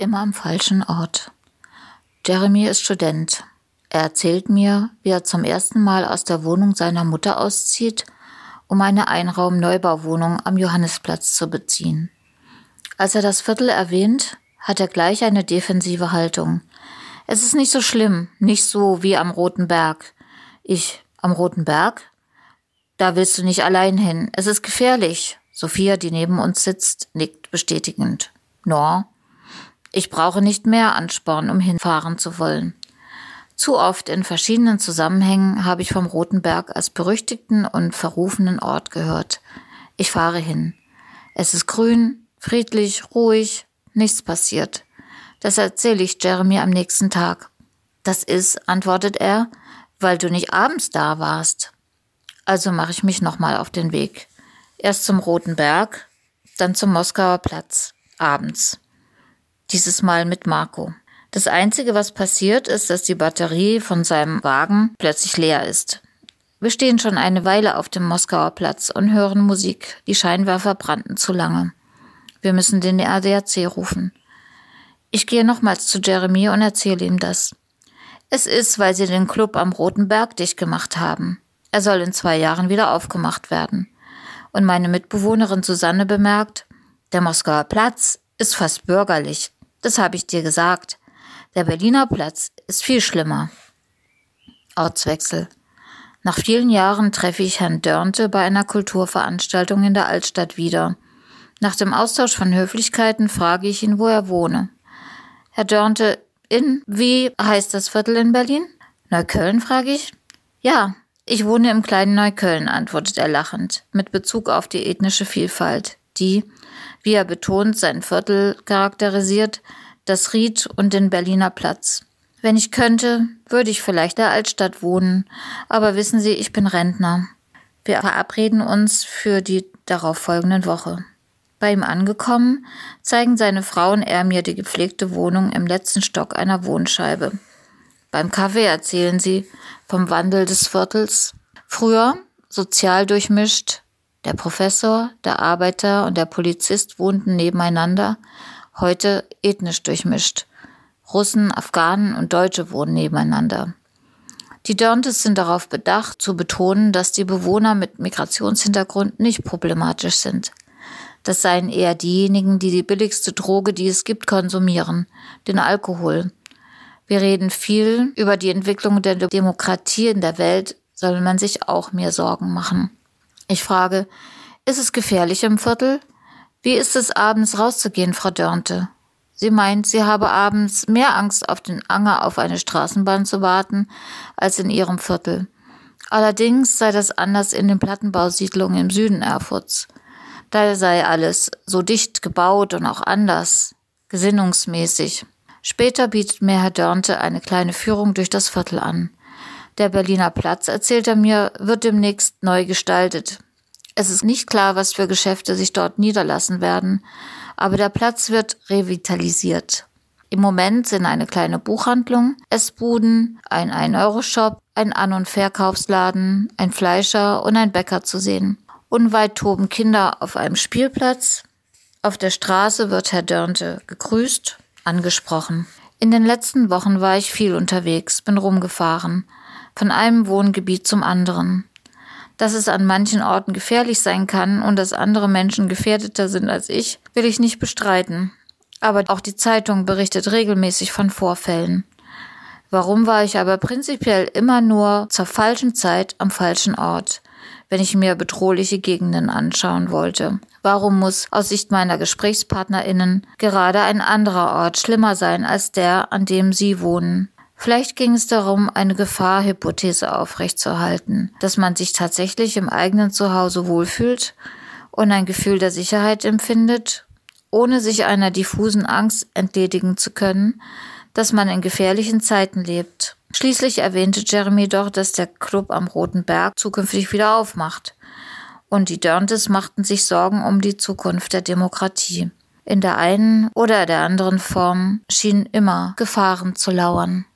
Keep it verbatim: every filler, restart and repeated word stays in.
Immer am falschen Ort. Jeremy ist Student. Er erzählt mir, wie er zum ersten Mal aus der Wohnung seiner Mutter auszieht, um eine Einraum-Neubauwohnung am Johannisplatz zu beziehen. Als er das Viertel erwähnt, hat er gleich eine defensive Haltung. Es ist nicht so schlimm, nicht so wie am Roten Berg. Ich, am Roten Berg? Da willst du nicht allein hin. Es ist gefährlich. Sophia, die neben uns sitzt, nickt bestätigend. No. Ich brauche nicht mehr Ansporn, um hinfahren zu wollen. Zu oft in verschiedenen Zusammenhängen habe ich vom Roten Berg als berüchtigten und verrufenen Ort gehört. Ich fahre hin. Es ist grün, friedlich, ruhig, nichts passiert. Das erzähle ich Jeremy am nächsten Tag. Das ist, antwortet er, weil du nicht abends da warst. Also mache ich mich nochmal auf den Weg. Erst zum Roten Berg, dann zum Moskauer Platz, abends. Dieses Mal mit Marco. Das Einzige, was passiert, ist, dass die Batterie von seinem Wagen plötzlich leer ist. Wir stehen schon eine Weile auf dem Moskauer Platz und hören Musik. Die Scheinwerfer brannten zu lange. Wir müssen den A D A C rufen. Ich gehe nochmals zu Jeremy und erzähle ihm das. Es ist, weil sie den Club am Roten Berg dicht gemacht haben. Er soll in zwei Jahren wieder aufgemacht werden. Und meine Mitbewohnerin Susanne bemerkt, der Moskauer Platz ist fast bürgerlich. Das habe ich dir gesagt. Der Berliner Platz ist viel schlimmer. Ortswechsel. Nach vielen Jahren treffe ich Herrn Dörnte bei einer Kulturveranstaltung in der Altstadt wieder. Nach dem Austausch von Höflichkeiten frage ich ihn, wo er wohne. Herr Dörnte, in, wie heißt das Viertel in Berlin? Neukölln, frage ich. Ja, ich wohne im kleinen Neukölln, antwortet er lachend, mit Bezug auf die ethnische Vielfalt, die, wie er betont, sein Viertel charakterisiert, das Ried und den Berliner Platz. Wenn ich könnte, würde ich vielleicht in der Altstadt wohnen, aber wissen Sie, ich bin Rentner. Wir verabreden uns für die darauffolgende Woche. Bei ihm angekommen, zeigen seine Frau und er mir die gepflegte Wohnung im letzten Stock einer Wohnscheibe. Beim Kaffee erzählen sie vom Wandel des Viertels. Früher, sozial durchmischt, der Professor, der Arbeiter und der Polizist wohnten nebeneinander, heute ethnisch durchmischt. Russen, Afghanen und Deutsche wohnen nebeneinander. Die Dörntes sind darauf bedacht, zu betonen, dass die Bewohner mit Migrationshintergrund nicht problematisch sind. Das seien eher diejenigen, die die billigste Droge, die es gibt, konsumieren, den Alkohol. Wir reden viel über die Entwicklung der Demokratie in der Welt, soll man sich auch mehr Sorgen machen. Ich frage, ist es gefährlich im Viertel? Wie ist es, abends rauszugehen, Frau Dörnte? Sie meint, sie habe abends mehr Angst, auf den Anger auf eine Straßenbahn zu warten, als in ihrem Viertel. Allerdings sei das anders in den Plattenbausiedlungen im Süden Erfurts. Da sei alles so dicht gebaut und auch anders, gesinnungsmäßig. Später bietet mir Herr Dörnte eine kleine Führung durch das Viertel an. Der Berliner Platz, erzählt er mir, wird demnächst neu gestaltet. Es ist nicht klar, was für Geschäfte sich dort niederlassen werden, aber der Platz wird revitalisiert. Im Moment sind eine kleine Buchhandlung, Essbuden, ein ein-Euro-Shop, ein An- und Verkaufsladen, ein Fleischer und ein Bäcker zu sehen. Unweit toben Kinder auf einem Spielplatz. Auf der Straße wird Herr Dörnte gegrüßt, angesprochen. In den letzten Wochen war ich viel unterwegs, bin rumgefahren, von einem Wohngebiet zum anderen. Dass es an manchen Orten gefährlich sein kann und dass andere Menschen gefährdeter sind als ich, will ich nicht bestreiten. Aber auch die Zeitung berichtet regelmäßig von Vorfällen. Warum war ich aber prinzipiell immer nur zur falschen Zeit am falschen Ort, wenn ich mir bedrohliche Gegenden anschauen wollte? Warum muss aus Sicht meiner GesprächspartnerInnen gerade ein anderer Ort schlimmer sein als der, an dem sie wohnen? Vielleicht ging es darum, eine Gefahrhypothese aufrechtzuerhalten, dass man sich tatsächlich im eigenen Zuhause wohlfühlt und ein Gefühl der Sicherheit empfindet, ohne sich einer diffusen Angst entledigen zu können, dass man in gefährlichen Zeiten lebt. Schließlich erwähnte Jeremy doch, dass der Club am Roten Berg zukünftig wieder aufmacht. Und die Dörntes machten sich Sorgen um die Zukunft der Demokratie. In der einen oder der anderen Form schienen immer Gefahren zu lauern.